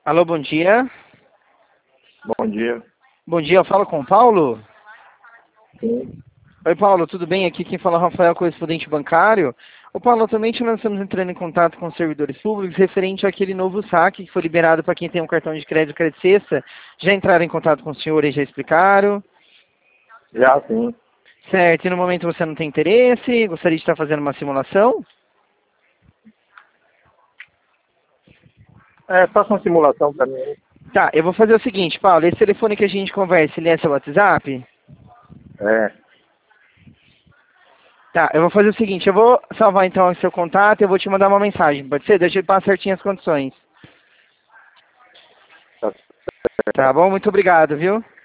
Alô, bom dia. Bom dia. Bom dia, eu falo com o Paulo? Sim. Oi, Paulo, tudo bem? Aqui quem fala é o Rafael, correspondente bancário. Ô, Paulo, atualmente nós estamos entrando em contato com os servidores públicos referente àquele novo saque que foi liberado para quem tem um cartão de crédito sexta. Já entraram em contato com o senhor e já explicaram? Já sim. Certo, e no momento você não tem interesse? Gostaria de estar fazendo uma simulação? Faça uma simulação para mim. Tá, eu vou fazer o seguinte, Paulo, esse telefone que a gente conversa, ele é seu WhatsApp? É. Tá, eu vou fazer o seguinte, eu vou salvar então o seu contato e eu vou te mandar uma mensagem, pode ser? Deixa eu passar certinho as condições. Tá Tá bom? Muito obrigado, viu?